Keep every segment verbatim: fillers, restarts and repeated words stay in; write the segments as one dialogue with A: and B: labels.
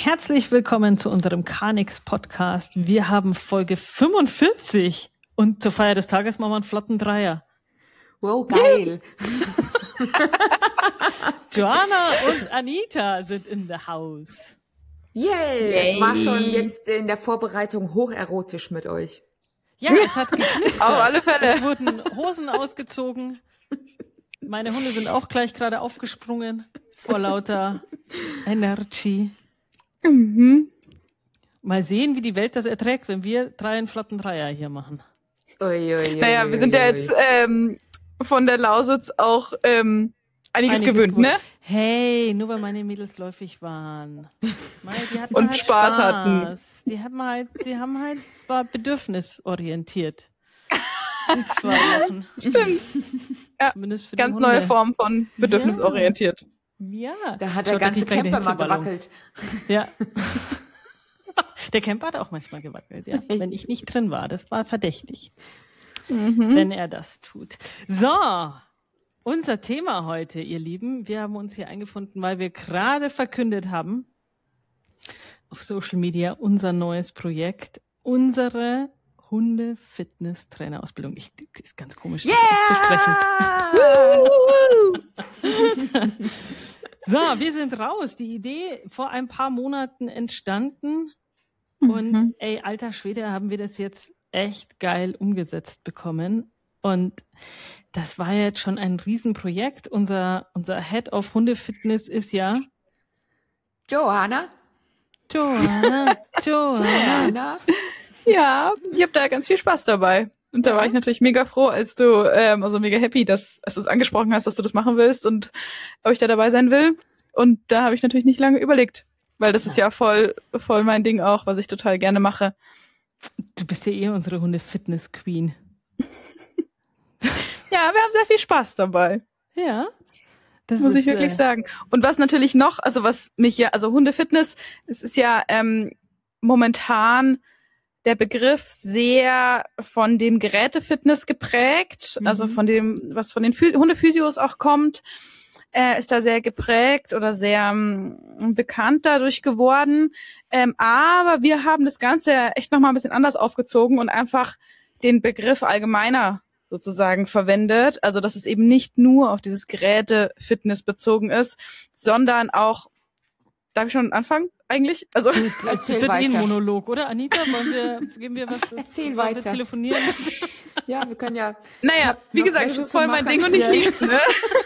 A: Herzlich willkommen zu unserem Carnix-Podcast. Wir haben Folge fünfundvierzig und zur Feier des Tages machen wir einen flotten Dreier.
B: Wow, geil.
A: Joanna und Anita sind in the house.
B: Yay! Es war schon jetzt in der Vorbereitung hocherotisch mit euch.
A: Ja, es hat geknistert.
C: Auf alle Fälle.
A: Es wurden Hosen ausgezogen. Meine Hunde sind auch gleich gerade aufgesprungen vor lauter Energy.
C: Mhm.
A: Mal sehen, wie die Welt das erträgt, wenn wir drei einen flotten Dreier hier machen.
B: Ui, ui, ui,
C: naja, wir sind ja jetzt ähm, von der Lausitz auch ähm, einiges, einiges gewöhnt, gewöhnt, ne?
A: Hey, nur weil meine Mädels läufig waren. Meine, die hatten
C: und
A: halt
C: Spaß,
A: Spaß
C: hatten.
A: Die haben halt, die haben halt, es war bedürfnisorientiert. Die zwei Wochen.
C: Stimmt. Ja,
A: zumindest für
C: ganz
A: die
C: neue
A: Hunde.
C: Form von bedürfnisorientiert.
A: Ja.
B: Da hat der ganze Camper mal gewackelt.
A: Ja. Der Camper hat auch manchmal gewackelt, ja. Wenn ich nicht drin war. Das war verdächtig. Mhm. Wenn er das tut. So. Unser Thema heute, ihr Lieben. Wir haben uns hier eingefunden, weil wir gerade verkündet haben auf Social Media unser neues Projekt, unsere Hunde-Fitness-Trainer-Ausbildung. Ich, das ist ganz komisch,
B: yeah!
A: das auszusprechen. So, wir sind raus. Die Idee vor ein paar Monaten entstanden. Und mhm. ey, alter Schwede, haben wir das jetzt echt geil umgesetzt bekommen. Und das war jetzt schon ein Riesenprojekt. Unser, unser Head of Hundefitness ist ja
B: Joanna.
A: Joanna. Joanna.
B: Joanna.
C: Ja, ich habe da ganz viel Spaß dabei. Und da ja. war ich natürlich mega froh, als du, ähm, also mega happy, dass, als du es angesprochen hast, dass du das machen willst und ob ich da dabei sein will. Und da habe ich natürlich nicht lange überlegt, weil das ja. ist ja voll, voll mein Ding auch, was ich total gerne mache.
A: Du bist ja eh unsere Hunde-Fitness-Queen.
C: Ja, wir haben sehr viel Spaß dabei.
A: Ja.
C: Das muss ich wirklich äh... sagen. Und was natürlich noch, also was mich ja, also Hunde-Fitness, es ist ja ähm, momentan der Begriff sehr von dem Gerätefitness geprägt, mhm. also von dem, was von den Phy- Hundephysios auch kommt, äh, ist da sehr geprägt oder sehr ähm, bekannt dadurch geworden. Ähm, aber wir haben das Ganze echt nochmal ein bisschen anders aufgezogen und einfach den Begriff allgemeiner sozusagen verwendet. Also dass es eben nicht nur auf dieses Gerätefitness bezogen ist, sondern auch, darf ich schon anfangen? Eigentlich? Also
A: es wird eh ein Monolog, oder? Anita, wollen wir, geben wir was?
B: Erzähl weiter.
A: Wir telefonieren.
B: Ja, wir können ja.
C: Naja, wie gesagt, das ist voll mein Ding und ich liebe, ne?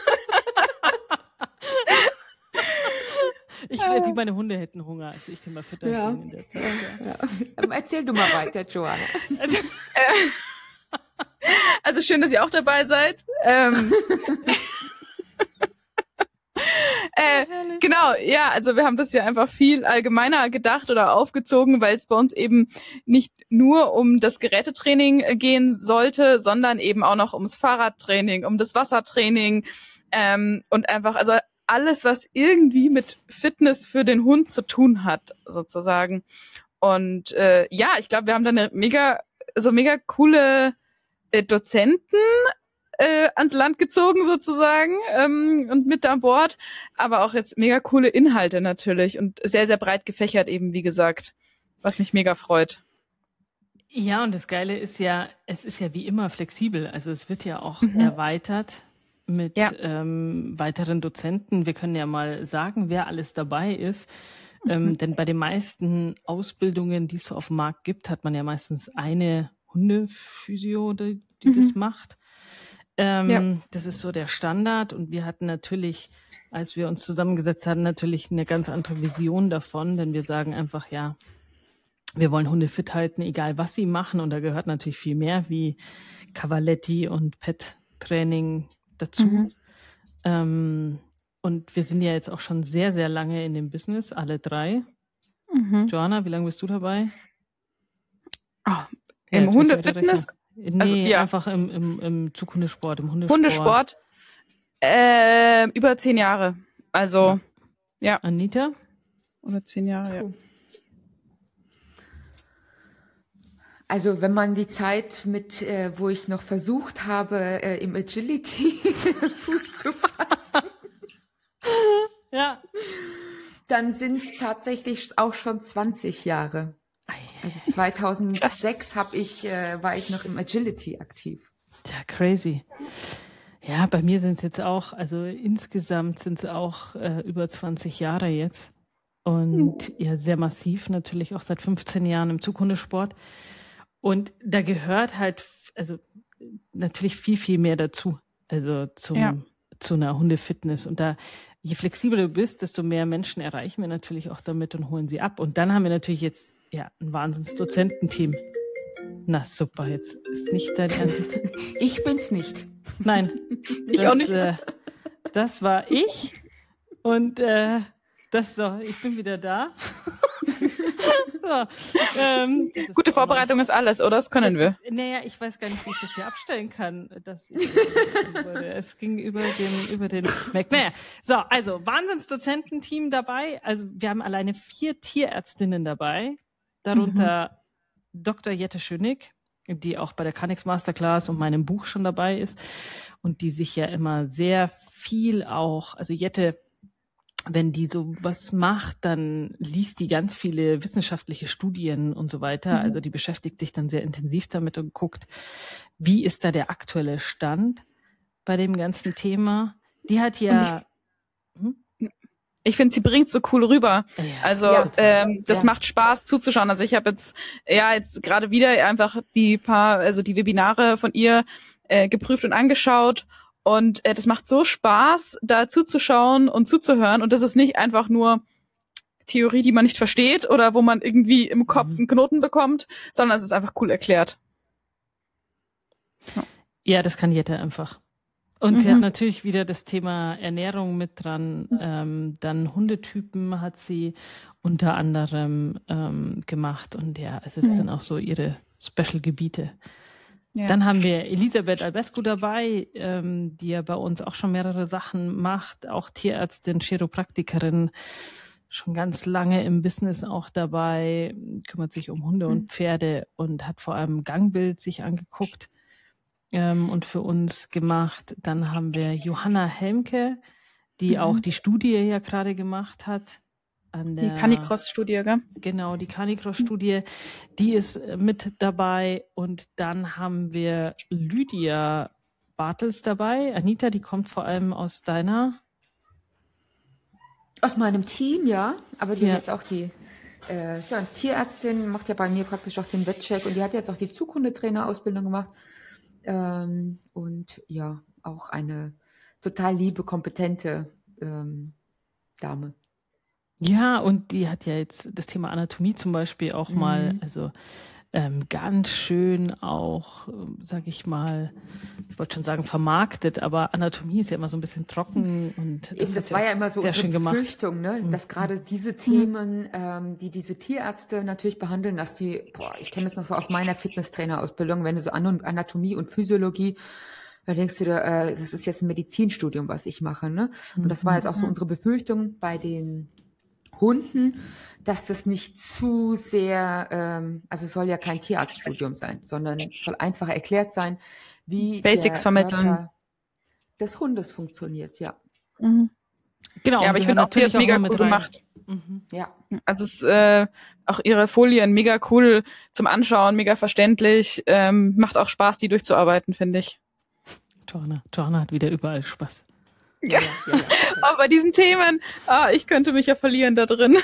A: Ich, die, meine Hunde hätten Hunger, also ich kann mal fitter
B: ja.
A: stehen in der Zeit.
B: Ja. Ja. Erzähl du mal weiter, Joanna.
C: Also, äh, also schön, dass ihr auch dabei seid. Ähm, Äh, genau, ja, also wir haben das ja einfach viel allgemeiner gedacht oder aufgezogen, weil es bei uns eben nicht nur um das Gerätetraining gehen sollte, sondern eben auch noch ums Fahrradtraining, um das Wassertraining ähm, und einfach, also alles, was irgendwie mit Fitness für den Hund zu tun hat, sozusagen. Und äh, ja, ich glaube, wir haben da eine mega, so mega coole äh, Dozenten Äh, ans Land gezogen sozusagen ähm, und mit an Bord, aber auch jetzt mega coole Inhalte natürlich und sehr, sehr breit gefächert eben, wie gesagt, was mich mega freut.
A: Ja, und das Geile ist ja, es ist ja wie immer flexibel, also es wird ja auch
C: mhm.
A: erweitert mit ja. ähm, weiteren Dozenten. Wir können ja mal sagen, wer alles dabei ist, mhm. ähm, denn bei den meisten Ausbildungen, die es so auf dem Markt gibt, hat man ja meistens eine Hundephysio, die, die mhm. das macht. Ähm, ja. Das ist so der Standard und wir hatten natürlich, als wir uns zusammengesetzt hatten, natürlich eine ganz andere Vision davon, denn wir sagen einfach, ja, wir wollen Hunde fit halten, egal was sie machen und da gehört natürlich viel mehr wie Cavaletti und Pet-Training dazu. Mhm. Ähm, und wir sind ja jetzt auch schon sehr, sehr lange in dem Business, alle drei. Mhm. Joanna, wie lange bist du dabei?
C: Oh, im ja, Hundefitness?
A: Nee, also, ja. einfach im, im, im Zughundesport, im Hundesport.
C: Hundesport? Äh, über zehn Jahre. Also, ja. ja.
A: Anita?
C: Oder zehn Jahre, ja.
B: Also wenn man die Zeit mit, äh, wo ich noch versucht habe, äh, im Agility Fuß zu fassen.
A: Ja.
B: Dann sind es tatsächlich auch schon zwanzig Jahre. Also zweitausendsechs hab ich, äh, war ich noch im Agility aktiv.
A: Ja, crazy. Ja, bei mir sind es jetzt auch, also insgesamt sind es auch äh, über zwanzig Jahre jetzt. Und ja, sehr massiv natürlich auch seit fünfzehn Jahren im Zughundesport. Und da gehört halt, also natürlich viel, viel mehr dazu. Also zum, ja. zu einer Hundefitness. Und da, je flexibler du bist, desto mehr Menschen erreichen wir natürlich auch damit und holen sie ab. Und dann haben wir natürlich jetzt ja ein Wahnsinns-Dozententeam. Na super, jetzt ist nicht dein Ernst.
B: Ich bin's nicht.
A: Nein.
C: Ich
A: das,
C: auch nicht.
A: Äh, das war ich. Und äh, das so, ich bin wieder da. so, ähm,
C: Gute Vorbereitung ist alles, oder? Das können
A: das
C: wir.
A: Ist, naja, ich weiß gar nicht, wie ich das hier abstellen kann. Dass ich, es ging über den, über den Mac. Naja, so, also Wahnsinnsdozententeam dabei. Also wir haben alleine vier Tierärztinnen dabei. Darunter mhm. Doktor Jette Schönig, die auch bei der Canix Masterclass und meinem Buch schon dabei ist und die sich ja immer sehr viel auch, also Jette, wenn die so was macht, dann liest die ganz viele wissenschaftliche Studien und so weiter. Mhm. Also die beschäftigt sich dann sehr intensiv damit und guckt, wie ist da der aktuelle Stand bei dem ganzen Thema. Die hat ja...
C: Ich finde, sie bringt so cool rüber. Ja, also ja, ähm, das ja. macht Spaß zuzuschauen. Also ich habe jetzt ja jetzt gerade wieder einfach die paar, also die Webinare von ihr äh, geprüft und angeschaut und äh, das macht so Spaß, da zuzuschauen und zuzuhören und das ist nicht einfach nur Theorie, die man nicht versteht oder wo man irgendwie im Kopf einen Knoten bekommt, sondern es ist einfach cool erklärt.
A: Ja, ja das kann Jette einfach. Und mhm. sie hat natürlich wieder das Thema Ernährung mit dran. Ähm, dann Hundetypen hat sie unter anderem ähm, gemacht. Und ja, es ist mhm. dann auch so ihre Special-Gebiete. Ja. Dann haben wir Elisabeth Albescu dabei, ähm, die ja bei uns auch schon mehrere Sachen macht. Auch Tierärztin, Chiropraktikerin, schon ganz lange im Business auch dabei, kümmert sich um Hunde mhm. und Pferde und hat vor allem Gangbild sich angeguckt. Und für uns gemacht. Dann haben wir Johanna Helmke, die mhm. auch die Studie ja gerade gemacht hat. An der,
C: die Canicross-Studie, gell?
A: Genau, die Canicross-Studie. Die ist mit dabei. Und dann haben wir Lydia Bartels dabei. Anita, die kommt vor allem aus deiner...
B: Aus meinem Team, ja. Aber die ja. hat jetzt auch die... Äh, ist ja eine Tierärztin, macht ja bei mir praktisch auch den Wettcheck. Und die hat jetzt auch die Zughundetrainer-Ausbildung gemacht. Ähm, und ja, auch eine total liebe, kompetente ähm, Dame.
A: Ja, und die hat ja jetzt das Thema Anatomie zum Beispiel auch mhm. mal, also ähm, ganz schön auch, sag ich mal, ich wollte schon sagen vermarktet, aber Anatomie ist ja immer so ein bisschen trocken und das,
B: Eben, das war ja immer so unsere Befürchtung, ne?
A: Mhm.
B: dass gerade diese Themen, ähm, die diese Tierärzte natürlich behandeln, dass die, boah, ich kenne das noch so aus meiner Fitnesstrainerausbildung, wenn du so An- Anatomie und Physiologie, da denkst du dir, äh, das ist jetzt ein Medizinstudium, was ich mache, ne? Und das war jetzt auch so unsere Befürchtung bei den Hunden, dass das nicht zu sehr, ähm, also es soll ja kein Tierarztstudium sein, sondern es soll einfach erklärt sein, wie
C: Basics
B: der
C: vermitteln.
B: Körper des Hundes funktioniert, ja.
C: Mhm. Genau, ja, aber ich finde auch, die hat mega cool gemacht.
B: Mhm. Ja.
C: Also es ist äh, auch ihre Folien mega cool zum Anschauen, mega verständlich, ähm, macht auch Spaß, die durchzuarbeiten, finde ich.
A: Johanna, Johanna hat wieder überall Spaß.
C: Ja, ja, ja, ja. Aber bei diesen Themen, ah, ich könnte mich ja verlieren da drin.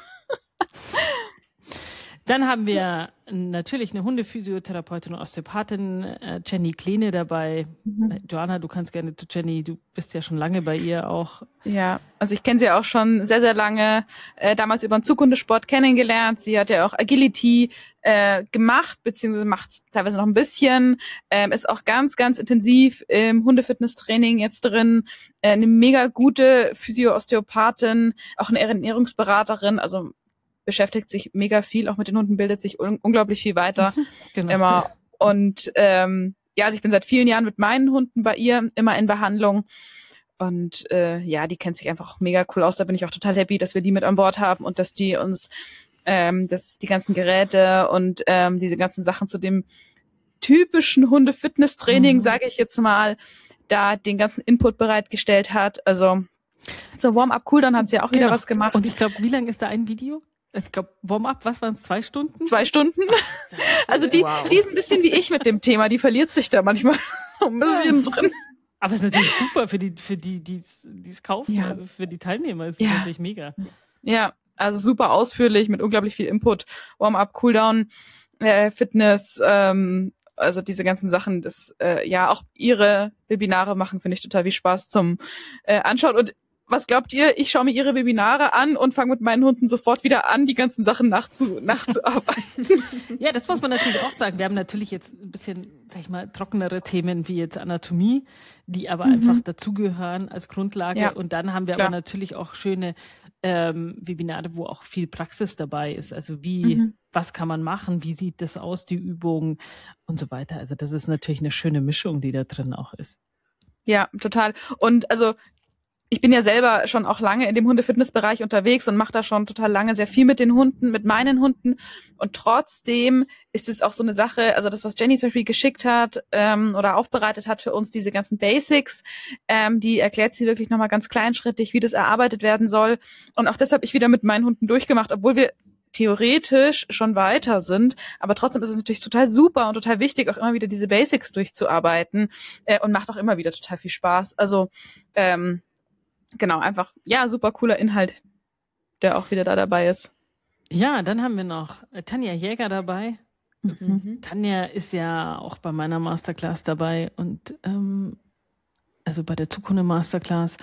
A: Dann haben wir natürlich eine Hundephysiotherapeutin und Osteopathin, äh, Jenny Kleene dabei. Mhm. Johanna, du kannst gerne zu Jenny, du bist ja schon lange bei ihr auch.
C: Ja, also ich kenne sie auch schon sehr, sehr lange, äh, damals über den Zughundesport kennengelernt. Sie hat ja auch Agility äh, gemacht, beziehungsweise macht es teilweise noch ein bisschen, ähm, ist auch ganz, ganz intensiv im Hundefitness-Training jetzt drin, äh, eine mega gute Physio-Osteopathin, auch eine Ernährungsberaterin, also beschäftigt sich mega viel, auch mit den Hunden, bildet sich un- unglaublich viel weiter. Genau. Immer. Und ähm, ja, also ich bin seit vielen Jahren mit meinen Hunden bei ihr immer in Behandlung. Und äh, ja, die kennt sich einfach mega cool aus. Da bin ich auch total happy, dass wir die mit an Bord haben und dass die uns ähm, dass die ganzen Geräte und ähm, diese ganzen Sachen zu dem typischen Hunde-Fitness-Training, mhm. sage ich jetzt mal, da den ganzen Input bereitgestellt hat. Also Zur Warm-up Cooldown hat sie ja auch wieder
A: Genau.
C: was gemacht.
A: Und ich glaube, wie lang ist da ein Video? Ich glaube, Warm-up, was waren es, zwei Stunden?
C: Zwei Stunden. Also die,
B: Wow.
C: die ist ein bisschen wie ich mit dem Thema, die verliert sich da manchmal so ein bisschen drin.
A: Aber es ist natürlich super für die, für die, die es kaufen,
C: Ja.
A: also für die Teilnehmer ist es
C: Ja.
A: natürlich mega.
C: Ja, also super ausführlich mit unglaublich viel Input. Warm-up, Cooldown, äh, Fitness, ähm, also diese ganzen Sachen, das äh, ja auch ihre Webinare machen, finde ich total viel Spaß zum äh, Anschauen. Und was glaubt ihr? Ich schaue mir ihre Webinare an und fange mit meinen Hunden sofort wieder an, die ganzen Sachen nachzu nachzuarbeiten.
A: Ja, das muss man natürlich auch sagen. Wir haben natürlich jetzt ein bisschen, sag ich mal, trockenere Themen wie jetzt Anatomie, die aber
C: Mhm.
A: einfach dazugehören als Grundlage.
C: Ja,
A: Und dann haben wir
C: klar.
A: aber natürlich auch schöne ähm, Webinare, wo auch viel Praxis dabei ist. Also wie,
C: Mhm.
A: was kann man machen? Wie sieht das aus, die Übung und so weiter. Also das ist natürlich eine schöne Mischung, die da drin auch ist.
C: Ja, total. Und also ich bin ja selber schon auch lange in dem Hundefitnessbereich unterwegs und mache da schon total lange sehr viel mit den Hunden, mit meinen Hunden. Und trotzdem ist es auch so eine Sache, also das, was Jenny zum Beispiel geschickt hat ähm, oder aufbereitet hat für uns, diese ganzen Basics, ähm, die erklärt sie wirklich nochmal ganz kleinschrittig, wie das erarbeitet werden soll. Und auch das habe ich wieder mit meinen Hunden durchgemacht, obwohl wir theoretisch schon weiter sind, aber trotzdem ist es natürlich total super und total wichtig, auch immer wieder diese Basics durchzuarbeiten äh, und macht auch immer wieder total viel Spaß. Also ähm, genau, einfach, ja, super cooler Inhalt, der auch wieder da dabei ist.
A: Ja, dann haben wir noch äh, Tanja Jäger dabei.
B: Mhm.
A: Tanja ist ja auch bei meiner Masterclass dabei und ähm, also bei der Zukunft Masterclass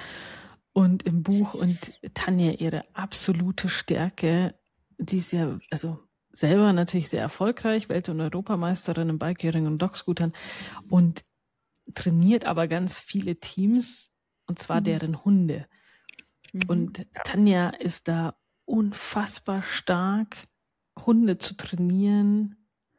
A: und im Buch. Und Tanja, ihre absolute Stärke, die ist ja also selber natürlich sehr erfolgreich, Welt- und Europameisterin im Bikeering und Dogscootern und trainiert aber ganz viele Teams und zwar
C: Mhm.
A: deren Hunde.
B: Mhm.
A: Und Tanja ist da unfassbar stark, Hunde zu trainieren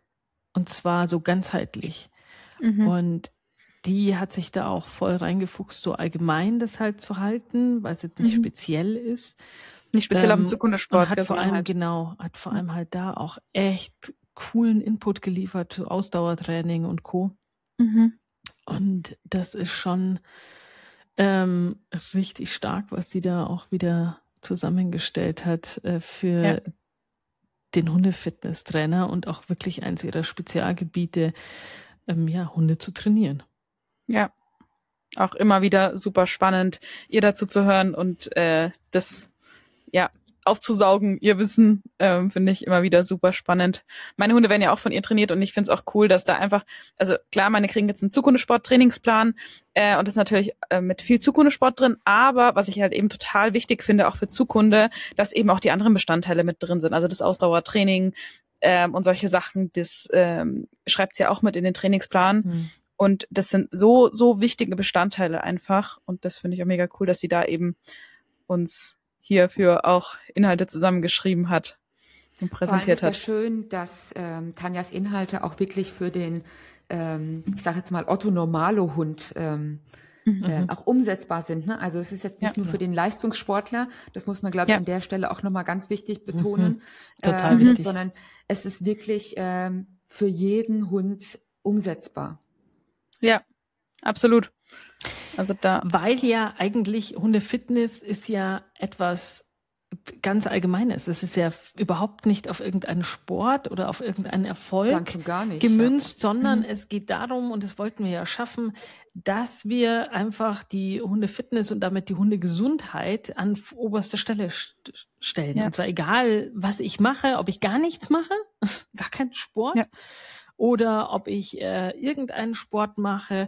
A: und zwar so ganzheitlich.
C: Mhm.
A: Und die hat sich da auch voll reingefuchst, so allgemein das halt zu halten, weil es jetzt nicht
C: Mhm.
A: speziell ist.
C: Nicht speziell auf
A: Ähm,
C: den Zukunftssport,
A: und hat vor
C: sondern
A: allem,
C: halt.
A: genau, hat vor allem halt da auch echt coolen Input geliefert zu Ausdauertraining und Co.
C: Mhm.
A: Und das ist schon ähm, richtig stark, was sie da auch wieder zusammengestellt hat äh, für
C: Ja.
A: den Hundefitnesstrainer und auch wirklich eins ihrer Spezialgebiete, ähm, ja, Hunde zu trainieren.
C: Ja, auch immer wieder super spannend, ihr dazu zu hören und äh, das, ja, aufzusaugen, ihr Wissen, ähm, finde ich immer wieder super spannend. Meine Hunde werden ja auch von ihr trainiert und ich finde es auch cool, dass da einfach, also klar, meine kriegen jetzt einen Zukunftssport-Trainingsplan äh, und das ist natürlich äh, mit viel Zukunftssport drin, aber was ich halt eben total wichtig finde, auch für Zukunde, dass eben auch die anderen Bestandteile mit drin sind, also das Ausdauertraining ähm, und solche Sachen, das ähm, schreibt sie ja auch mit in den Trainingsplan.
A: Hm.
C: Und das sind so, so wichtige Bestandteile einfach. Und das finde ich auch mega cool, dass sie da eben uns hierfür auch Inhalte zusammengeschrieben hat und präsentiert
B: Vor allem
C: hat.
B: ist ja schön, dass ähm, Tanjas Inhalte auch wirklich für den, ähm, ich sage jetzt mal, Otto-Normalo-Hund ähm,
C: Mhm.
B: äh, auch umsetzbar sind. Ne? Also es ist jetzt nicht
C: Ja.
B: nur für den Leistungssportler, das muss man, glaube ich,
C: Ja.
B: an der Stelle auch nochmal ganz wichtig betonen,
A: Mhm. Total
B: ähm,
A: wichtig.
B: sondern es ist wirklich ähm, für jeden Hund umsetzbar.
C: Ja, absolut. Also da.
A: Weil ja eigentlich Hundefitness ist ja etwas ganz Allgemeines. Es ist ja f- überhaupt nicht auf irgendeinen Sport oder auf irgendeinen Erfolg
B: Ganz und gar nicht.
A: gemünzt, sondern
C: Mhm.
A: es geht darum, und das wollten wir ja schaffen, dass wir einfach die Hundefitness und damit die Hundegesundheit an f- oberste Stelle st- stellen.
C: Ja.
A: Und zwar egal, was ich mache, ob ich gar nichts mache, gar keinen Sport,
C: Ja.
A: oder ob ich äh, irgendeinen Sport mache,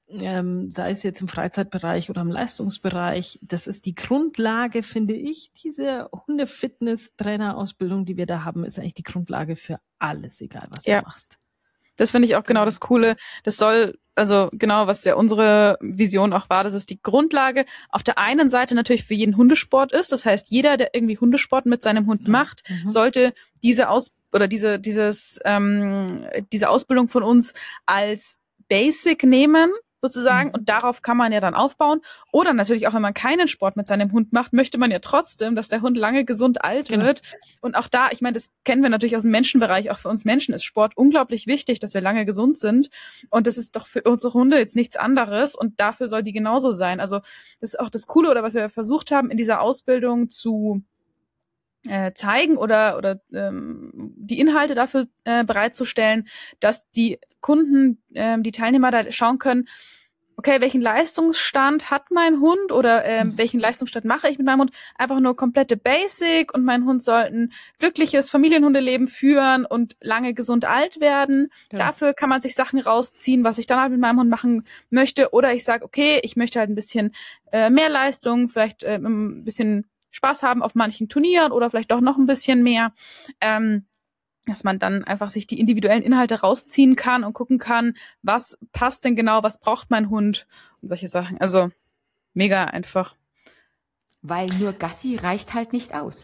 A: ähm, sei es jetzt im Freizeitbereich oder im Leistungsbereich. Das ist die Grundlage, finde ich. Diese Hunde-Fitness-Trainer-Ausbildung, die wir da haben, ist eigentlich die Grundlage für alles, egal was
C: Ja.
A: du machst.
C: Das finde ich auch genau
B: Genau.
C: das Coole. Das soll, also genau, was ja unsere Vision auch war, dass es die Grundlage auf der einen Seite natürlich für jeden Hundesport ist. Das heißt, jeder, der irgendwie Hundesport mit seinem Hund
A: Mhm.
C: macht,
A: Mhm.
C: sollte diese Aus oder diese dieses ähm, diese Ausbildung von uns als Basic nehmen. sozusagen, und darauf kann man ja dann aufbauen. Oder natürlich auch, wenn man keinen Sport mit seinem Hund macht, möchte man ja trotzdem, dass der Hund lange gesund alt
A: Genau.
C: wird. Und auch da, ich meine, das kennen wir natürlich aus dem Menschenbereich, auch für uns Menschen ist Sport unglaublich wichtig, dass wir lange gesund sind. Und das ist doch für unsere Hunde jetzt nichts anderes und dafür soll die genauso sein. Also das ist auch das Coole, oder was wir versucht haben, in dieser Ausbildung zu äh, zeigen oder oder ähm, die Inhalte dafür äh, bereitzustellen, dass die Kunden, ähm, die Teilnehmer da schauen können, okay, welchen Leistungsstand hat mein Hund oder ähm, welchen Leistungsstand mache ich mit meinem Hund? Einfach nur komplette Basic und mein Hund soll ein glückliches Familienhundeleben führen und lange gesund alt werden.
A: Genau.
C: Dafür kann man sich Sachen rausziehen, was ich dann halt mit meinem Hund machen möchte. Oder ich sage, okay, ich möchte halt ein bisschen äh, mehr Leistung, vielleicht äh, ein bisschen Spaß haben auf manchen Turnieren oder vielleicht auch noch ein bisschen mehr. Ähm, dass man dann einfach sich die individuellen Inhalte rausziehen kann und gucken kann, was passt denn genau, was braucht mein Hund und solche Sachen. Also mega einfach.
B: Weil nur Gassi reicht halt nicht aus.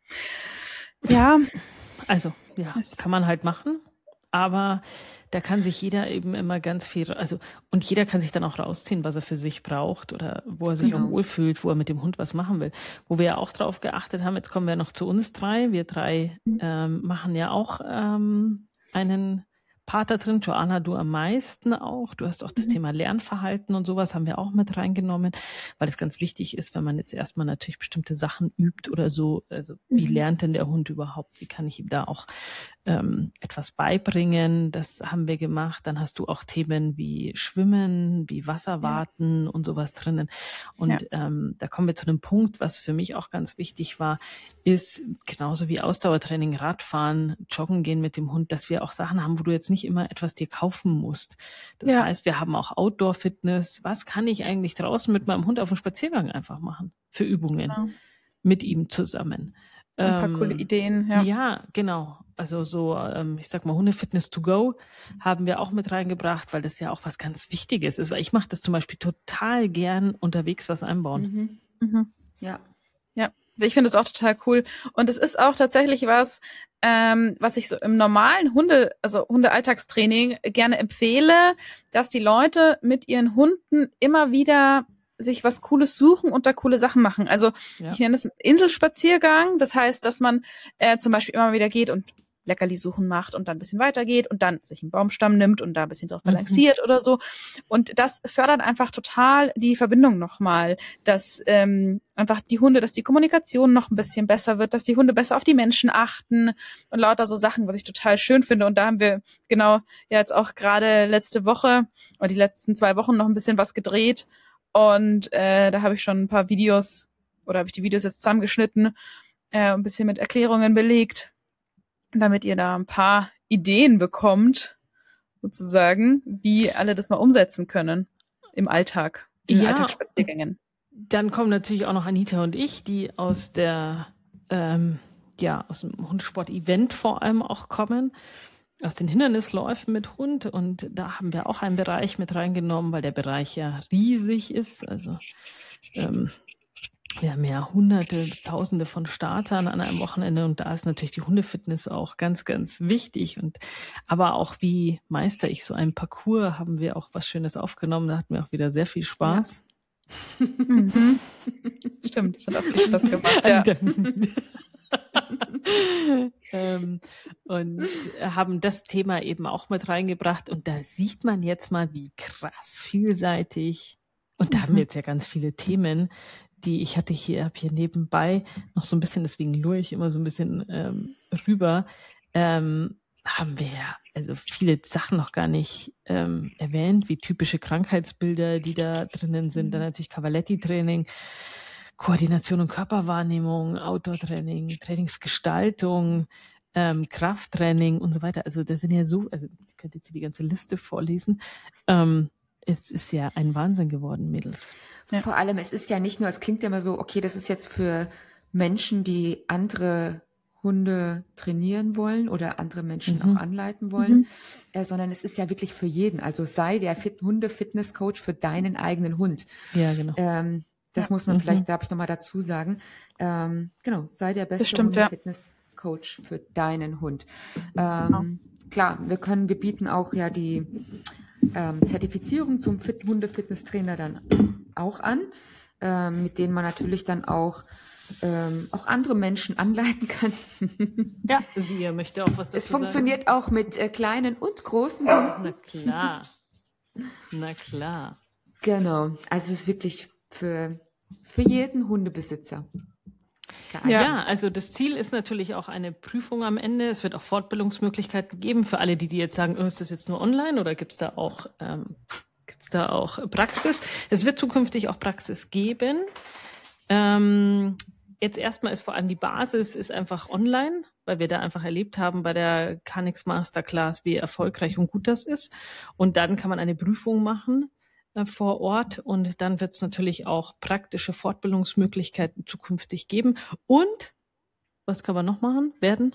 C: Ja.
A: Also, ja, kann man halt machen, aber da kann sich jeder eben immer ganz viel, also, und jeder kann sich dann auch rausziehen, was er für sich braucht oder wo er sich
B: Genau.
A: auch wohlfühlt, wo er mit dem Hund was machen will. Wo wir ja auch drauf geachtet haben, jetzt kommen wir noch zu uns drei. Wir drei ähm, machen ja auch ähm, einen Part da drin. Joanna, du am meisten auch. Du hast auch das Thema Lernverhalten und sowas haben wir auch mit reingenommen, weil es ganz wichtig ist, wenn man jetzt erstmal natürlich bestimmte Sachen übt oder so. Also wie lernt denn der Hund überhaupt? Wie kann ich ihm da auch ähm, etwas beibringen? Das haben wir gemacht. Dann hast du auch Themen wie Schwimmen, wie Wasserwarten ja. und sowas drinnen. Und ja. ähm, da kommen wir zu einem Punkt, was für mich auch ganz wichtig war, ist genauso wie Ausdauertraining, Radfahren, Joggen gehen mit dem Hund, dass wir auch Sachen haben, wo du jetzt nicht immer etwas dir kaufen musst. Das ja. heißt, wir haben auch Outdoor-Fitness. Was kann ich eigentlich draußen mit meinem Hund auf dem Spaziergang einfach machen? Für Übungen genau. mit ihm zusammen.
C: Ein paar ähm, coole Ideen, ja.
A: Ja, genau. Also so, ähm, ich sag mal, Hundefitness to go haben wir auch mit reingebracht, weil das ja auch was ganz Wichtiges ist. Weil ich mache das zum Beispiel total gern unterwegs was einbauen.
C: Mhm. Mhm. Ja. Ja. Ich finde das auch total cool. Und es ist auch tatsächlich was, ähm, was ich so im normalen Hunde, also Hundealltagstraining gerne empfehle, dass die Leute mit ihren Hunden immer wieder sich was Cooles suchen und da coole Sachen machen. Also ja. ich nenne es Inselspaziergang. Das heißt, dass man äh, zum Beispiel immer wieder geht und Leckerli suchen macht und dann ein bisschen weitergeht und dann sich einen Baumstamm nimmt und da ein bisschen drauf balanciert mhm. oder so. Und das fördert einfach total die Verbindung nochmal, dass ähm, einfach die Hunde, dass die Kommunikation noch ein bisschen besser wird, dass die Hunde besser auf die Menschen achten und lauter so Sachen, was ich total schön finde. Und da haben wir genau ja jetzt auch gerade letzte Woche oder die letzten zwei Wochen noch ein bisschen was gedreht. Und äh, da habe ich schon ein paar Videos oder habe ich die Videos jetzt zusammengeschnitten, äh, ein bisschen mit Erklärungen belegt, damit ihr da ein paar Ideen bekommt, sozusagen, wie alle das mal umsetzen können im Alltag, in
A: ja,
C: Alltagsspaziergängen.
A: Dann kommen natürlich auch noch Anita und ich, die aus der, ähm, ja, aus dem Hundesport-Event vor allem auch kommen, aus den Hindernisläufen mit Hund. Und da haben wir auch einen Bereich mit reingenommen, weil der Bereich ja riesig ist. Also ähm, wir haben ja hunderte, tausende von Startern an einem Wochenende und da ist natürlich die Hundefitness auch ganz, ganz wichtig. Und aber auch wie meister ich so einen Parcours, haben wir auch was Schönes aufgenommen. Da hatten wir auch wieder sehr viel Spaß.
C: Ja. mhm. Stimmt, das hat auch viel Spaß gemacht. Ja.
A: ähm, und haben das Thema eben auch mit reingebracht. Und da sieht man jetzt mal, wie krass vielseitig. Und da mhm. haben wir jetzt ja ganz viele Themen, die ich hatte hier, habe hier nebenbei noch so ein bisschen, deswegen lure ich immer so ein bisschen ähm, rüber, ähm, haben wir ja also viele Sachen noch gar nicht ähm, erwähnt, wie typische Krankheitsbilder, die da drinnen sind. Dann natürlich Cavaletti-Training, Koordination und Körperwahrnehmung, Outdoor-Training, Trainingsgestaltung, ähm, Krafttraining und so weiter. Also da sind ja so, also ich könnte jetzt hier die ganze Liste vorlesen. Ähm, Es ist ja ein Wahnsinn geworden, Mädels.
B: Ja. Vor allem, es ist ja nicht nur, es klingt ja immer so, okay, das ist jetzt für Menschen, die andere Hunde trainieren wollen oder andere Menschen mhm. auch anleiten wollen, mhm. äh, sondern es ist ja wirklich für jeden. Also sei der Fit- Hunde-Fitness-Coach für deinen eigenen Hund.
A: Ja, genau.
B: Ähm, das ja. muss man mhm. vielleicht, darf ich nochmal dazu sagen. Ähm, genau, sei der beste Hunde-Fitness-Coach ja. für deinen Hund. Ähm, genau. Klar, wir können, wir bieten auch ja die ähm, Zertifizierung zum Fit- Hunde-Fitnesstrainer dann auch an, ähm, mit denen man natürlich dann auch ähm, auch andere Menschen anleiten kann.
A: Ja, sie möchte auch was dazu
B: Es funktioniert
A: sagen.
B: auch mit äh, kleinen und großen Hunden.
A: Na klar. Na klar.
B: Genau. Also es ist wirklich für, für jeden Hundebesitzer geeignet.
A: Ja, also das Ziel ist natürlich auch eine Prüfung am Ende. Es wird auch Fortbildungsmöglichkeiten geben für alle, die, die jetzt sagen, oh, ist das jetzt nur online oder gibt's da auch ähm, gibt's da auch Praxis? Es wird zukünftig auch Praxis geben. Ähm, jetzt erstmal ist vor allem die Basis ist einfach online, weil wir da einfach erlebt haben bei der Canix Masterclass, wie erfolgreich und gut das ist. Und dann kann man eine Prüfung machen äh, vor Ort und dann wird es natürlich auch praktische Fortbildungsmöglichkeiten zukünftig geben. Und was kann man noch machen? Werden?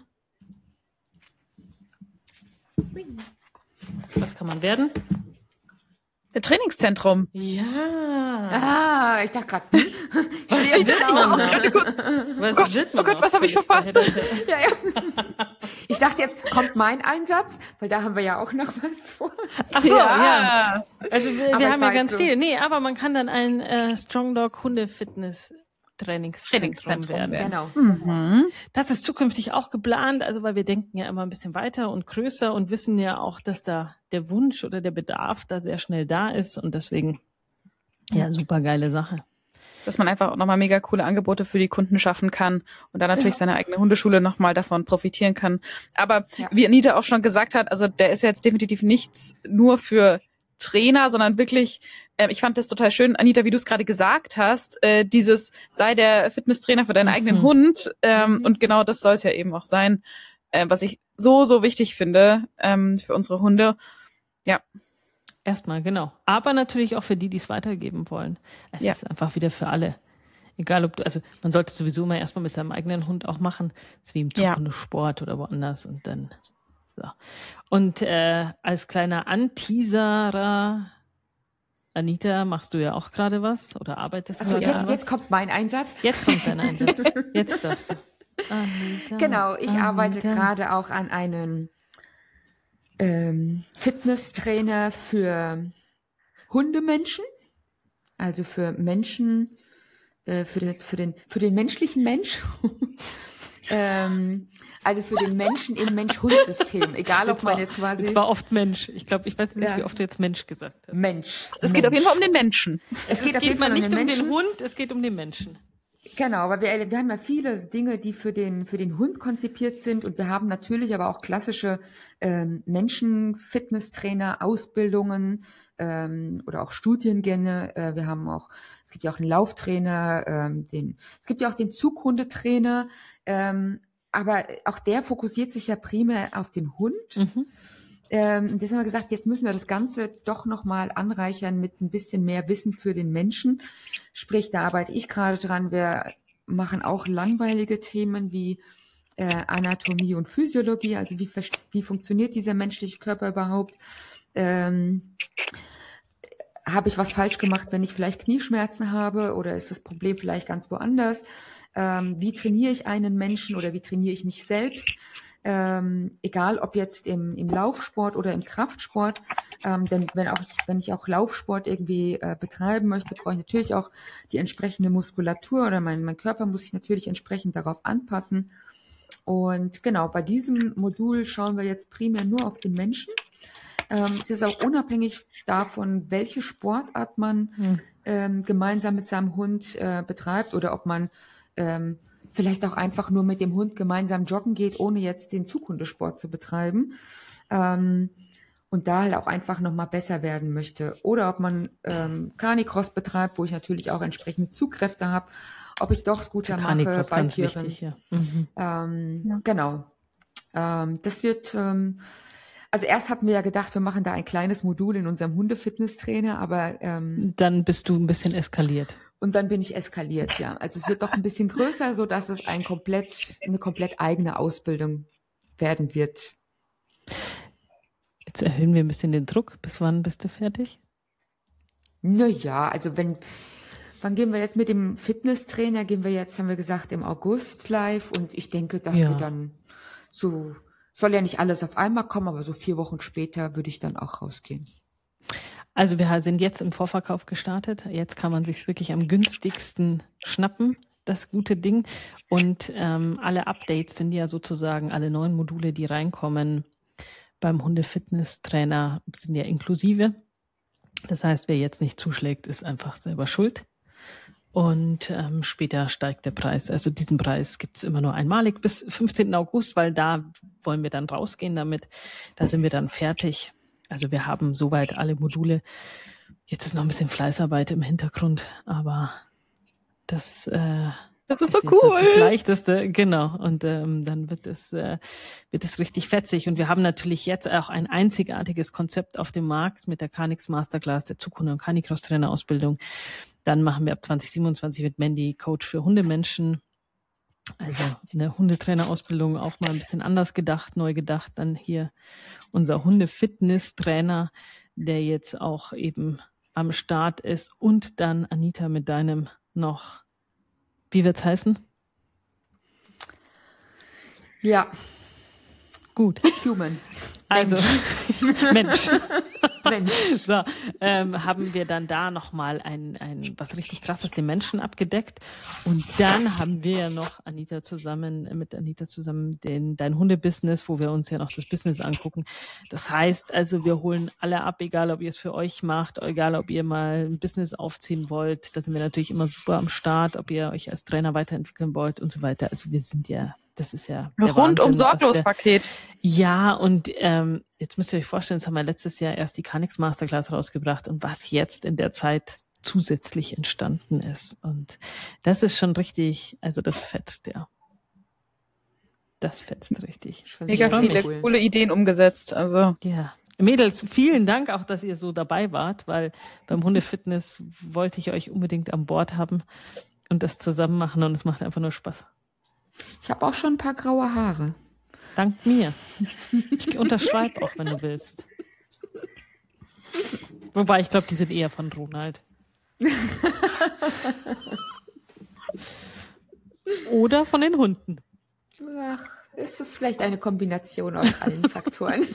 A: Was kann man werden?
C: Trainingszentrum.
A: Ja.
B: Ah, ich dachte gerade, hm?
A: Was
B: Stimmt,
A: wird
B: genau.
A: man noch? Was wird man
C: Oh Gott,
A: noch?
C: was habe ich verpasst?
B: Ja, ja. Ich dachte jetzt, kommt mein Einsatz, weil da haben wir ja auch noch was vor.
A: Ach so, ja.
C: Ja.
A: Also wir,
B: Aber
A: wir
B: ich
A: haben ja
B: weiß
A: ganz
B: so.
A: viel. Nee, aber man kann dann ein äh, Strong Dog Hunde Fitness Trainingszentrum
C: Trainingszentrum
A: werden.
C: werden.
B: Genau.
C: Mhm.
A: Das ist zukünftig auch geplant, also weil wir denken ja immer ein bisschen weiter und größer und wissen ja auch, dass da der Wunsch oder der Bedarf da sehr schnell da ist und deswegen ja, super geile Sache.
C: Dass man einfach auch nochmal mega coole Angebote für die Kunden schaffen kann und dann natürlich
A: Ja.
C: seine eigene Hundeschule nochmal davon profitieren kann. Aber
B: Ja.
C: wie Anita auch schon gesagt hat, also der ist ja jetzt definitiv nichts nur für Trainer, sondern wirklich, äh, ich fand das total schön, Anita, wie du es gerade gesagt hast, äh, dieses sei der Fitnesstrainer für deinen
A: Mhm.
C: eigenen Hund ähm,
B: Mhm.
C: und genau das soll es ja eben auch sein, äh, was ich so, so wichtig finde ähm, für unsere Hunde. Ja,
A: Erstmal, genau. Aber natürlich auch für die, die es weitergeben wollen. Es
C: Ja.
A: ist einfach wieder für alle. Egal ob du, also man sollte sowieso immer erstmal mit seinem eigenen Hund auch machen. Das ist wie im
C: Ja.
A: Zughundesport oder woanders und dann so. Und äh, als kleiner Anteaserer, Anita, machst du ja auch gerade was oder arbeitest
B: Also
A: gerade
B: jetzt,
A: an was?
B: jetzt kommt mein Einsatz.
A: Jetzt kommt dein Einsatz. Jetzt darfst du. Anita,
B: Genau, ich
A: Anita.
B: arbeite gerade auch an einem ähm, Fitnesstrainer für Hundemenschen, also für Menschen, äh, für den, für den, für den menschlichen Mensch. ähm, also für den Menschen im Mensch-Hund-System, egal ob
A: Jetzt
B: man
A: war,
B: jetzt quasi
A: jetzt war oft Mensch. Ich glaube, ich weiß nicht,
B: Ja.
A: wie oft du jetzt Mensch gesagt hast.
B: Mensch.
C: es geht auf jeden Fall um den Menschen.
B: Es geht
A: Es
B: auf
A: geht
B: jeden
A: mal
B: Fall um
A: nicht
B: den
A: um
B: Menschen.
A: den Hund, es geht um den Menschen.
B: Genau, weil wir, wir haben ja viele Dinge, die für den, für den Hund konzipiert sind und wir haben natürlich aber auch klassische ähm, Menschen-Fitnesstrainer, Ausbildungen ähm, oder auch Studiengänge. Äh, wir haben auch, es gibt ja auch einen Lauftrainer, ähm, den, es gibt ja auch den Zughundetrainer, ähm, aber auch der fokussiert sich ja primär auf den Hund.
A: Mhm.
B: Ähm, jetzt haben wir gesagt, jetzt müssen wir das Ganze doch nochmal anreichern mit ein bisschen mehr Wissen für den Menschen. Sprich, da arbeite ich gerade dran. Wir machen auch langweilige Themen wie äh, Anatomie und Physiologie, also wie, vers- wie funktioniert dieser menschliche Körper überhaupt? Ähm, habe ich was falsch gemacht, wenn ich vielleicht Knieschmerzen habe oder ist das Problem vielleicht ganz woanders? Ähm, wie trainiere ich einen Menschen oder wie trainiere ich mich selbst? Ähm, egal ob jetzt im, im Laufsport oder im Kraftsport, ähm, denn wenn auch wenn ich auch Laufsport irgendwie äh, betreiben möchte, brauche ich natürlich auch die entsprechende Muskulatur oder mein, mein Körper muss sich natürlich entsprechend darauf anpassen. Und genau, bei diesem Modul schauen wir jetzt primär nur auf den Menschen. Ähm, es ist auch unabhängig davon, welche Sportart man
A: Hm.
B: ähm, gemeinsam mit seinem Hund äh, betreibt oder ob man ähm, vielleicht auch einfach nur mit dem Hund gemeinsam joggen geht, ohne jetzt den Zughundesport zu betreiben. Ähm, und da halt auch einfach nochmal besser werden möchte. Oder ob man ähm, Canicross betreibt, wo ich natürlich auch entsprechende Zugkräfte habe, ob ich doch Scooter mache,
A: Canicross ganz
B: Bikerin.
A: wichtig, ja. Mhm.
B: Ähm,
C: Ja.
B: Genau. Ähm, das wird, ähm, also erst hatten wir ja gedacht, wir machen da ein kleines Modul in unserem Hunde-Fitnesstrainer, aber ähm,
A: Dann bist du ein bisschen eskaliert.
B: und dann bin ich eskaliert, ja. Also es wird doch ein bisschen größer, so dass es ein komplett, eine komplett eigene Ausbildung werden wird.
A: Jetzt erhöhen wir ein bisschen den Druck. Bis wann bist du fertig?
B: Naja, also wenn, wann gehen wir jetzt mit dem Fitnesstrainer? Gehen wir jetzt, haben wir gesagt, im August live und ich denke, dass
A: Ja.
B: wir dann so, soll ja nicht alles auf einmal kommen, aber so vier Wochen später würde ich dann auch rausgehen.
A: Also wir sind jetzt im Vorverkauf gestartet. Jetzt kann man sich wirklich am günstigsten schnappen, das gute Ding. Und ähm, alle Updates sind ja sozusagen, alle neuen Module, die reinkommen beim Hunde-Fitness-Trainer, sind ja inklusive. Das heißt, wer jetzt nicht zuschlägt, ist einfach selber schuld. Und ähm, später steigt der Preis. Also diesen Preis gibt es immer nur einmalig bis fünfzehnten August, weil da wollen wir dann rausgehen damit. Da sind wir dann fertig. Also wir haben soweit alle Module. Jetzt ist noch ein bisschen Fleißarbeit im Hintergrund, aber das, äh,
C: das ist so
A: ist
C: cool.
A: Das Leichteste, genau. Und ähm, dann wird es äh, wird es richtig fetzig. Und wir haben natürlich jetzt auch ein einzigartiges Konzept auf dem Markt mit der Canix Masterclass, der Zukunft- und Canicross-Trainer-Ausbildung. Dann machen wir ab zwanzig siebenundzwanzig mit Mandy Coach für Hundemenschen. Also eine Hundetrainerausbildung auch mal ein bisschen anders gedacht, neu gedacht. Dann hier unser Hunde-Fitness-Trainer, der jetzt auch eben am Start ist. Und dann Anita mit deinem noch, wie wird's heißen?
B: Ja.
A: Gut.
B: Human.
A: Also Mensch.
B: Mensch.
A: So, ähm, haben wir dann da nochmal ein, ein was richtig krasses den Menschen abgedeckt. Und dann haben wir ja noch Anita zusammen, mit Anita zusammen den dein Hundebusiness, wo wir uns ja noch das Business angucken. Das heißt also, wir holen alle ab, egal ob ihr es für euch macht, egal ob ihr mal ein Business aufziehen wollt. Da sind wir natürlich immer super am Start, ob ihr euch als Trainer weiterentwickeln wollt und so weiter. Also wir sind ja Das ist ja der
C: rundum
A: Wahnsinn,
C: Sorglos-Paket.
A: Ja, und ähm, jetzt müsst ihr euch vorstellen, das haben wir letztes Jahr erst die Canix Masterclass rausgebracht und was jetzt in der Zeit zusätzlich entstanden ist. Und das ist schon richtig, also das fetzt, ja. Das fetzt richtig.
C: Mega viele cool. coole Ideen umgesetzt. Also
A: ja. Mädels, vielen Dank auch, dass ihr so dabei wart, weil beim Hundefitness wollte ich euch unbedingt an Bord haben und das zusammen machen und es macht einfach nur Spaß.
B: Ich habe auch schon ein paar graue Haare.
A: Dank mir. Ich unterschreibe auch, wenn du willst. Wobei, ich glaube, die sind eher von Ronald. Oder von den Hunden.
B: Ach, ist es vielleicht eine Kombination aus allen Faktoren?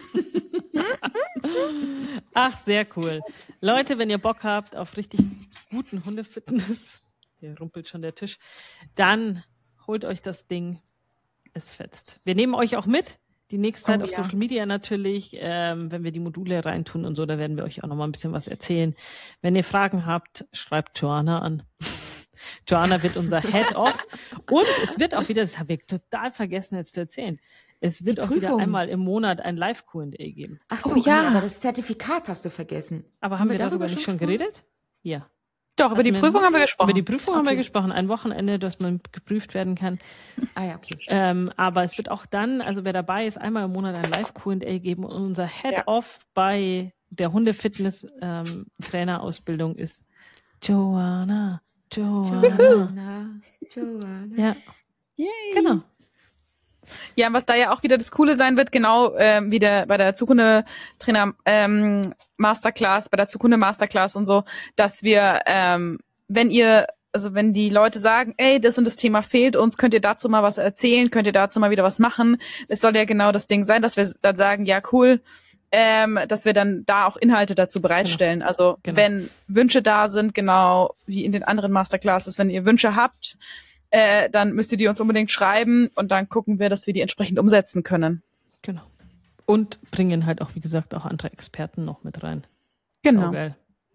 A: Ach, sehr cool. Leute, wenn ihr Bock habt auf richtig guten Hundefitness, hier rumpelt schon der Tisch, dann holt euch das Ding. Es fetzt. Wir nehmen euch auch mit. Die nächste Zeit oh, auf ja. Social Media natürlich, ähm, wenn wir die Module reintun und so, da werden wir euch auch noch mal ein bisschen was erzählen. Wenn ihr Fragen habt, schreibt Joanna an. Joanna wird unser Head-Off. Und es wird auch wieder, das habe ich total vergessen jetzt zu erzählen, es wird die auch Prüfung. Wieder einmal im Monat ein Live-Q und A geben.
B: Ach so, oh, ja, aber das Zertifikat hast du vergessen.
A: Aber haben, haben wir, wir darüber, darüber nicht schon geredet? Ja.
C: Doch, über die Prüfung haben wir gesprochen.
A: Über die Prüfung okay. haben wir gesprochen. Ein Wochenende, dass man geprüft werden kann.
B: Ah ja, okay.
A: Ähm, aber es wird auch dann, also wer dabei ist, einmal im Monat ein Live-Q und A geben. Und unser Head-Off ja. bei der Hunde-Fitness-Trainer-Ausbildung ähm, ist Joanna. Joanna.
B: Joanna.
A: Ja.
C: Yay.
A: Genau.
C: Ja, was da ja auch wieder das Coole sein wird, genau ähm, wie der, bei der Zukunde-Trainer ähm, Masterclass, bei der Zukunde-Masterclass und so, dass wir, ähm, wenn ihr, also wenn die Leute sagen, ey, das und das Thema fehlt uns, könnt ihr dazu mal was erzählen, könnt ihr dazu mal wieder was machen. Es soll ja genau das Ding sein, dass wir dann sagen, ja cool, ähm, dass wir dann da auch Inhalte dazu bereitstellen. Genau. Also genau. wenn Wünsche da sind, genau wie in den anderen Masterclasses, wenn ihr Wünsche habt, Äh, dann müsst ihr die uns unbedingt schreiben und dann gucken wir, dass wir die entsprechend umsetzen können.
A: Genau. Und bringen halt auch, wie gesagt, auch andere Experten noch mit rein.
C: Genau.
A: Geil.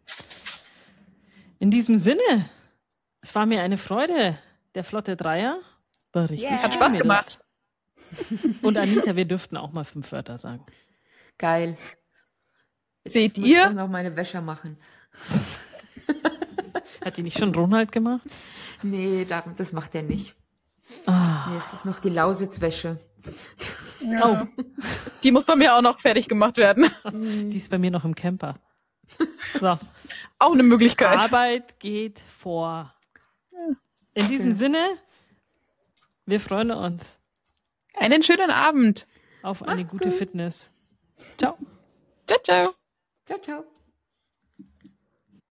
A: In diesem Sinne, es war mir eine Freude. Der flotte Dreier war richtig
C: yeah.
A: schön.
C: Hat Spaß gemacht.
A: Und Anita, wir dürften auch mal fünf Wörter sagen.
B: Geil.
C: Jetzt Seht ihr?
B: Ich muss noch meine Wäsche machen.
A: Hat die nicht schon Ronald gemacht?
B: Nee, das macht er nicht.
A: Ah.
B: Nee, es ist noch die Lausitzwäsche.
C: Ja. Oh. Die muss bei mir auch noch fertig gemacht werden.
A: Die ist bei mir noch im Camper. So.
C: Auch eine Möglichkeit.
A: Arbeit geht vor. In diesem okay. Sinne, wir freuen uns.
C: Einen schönen Abend.
A: Auf eine
B: Macht's
A: gute
B: gut.
A: Fitness. Ciao.
C: Ciao, ciao.
B: Ciao, ciao.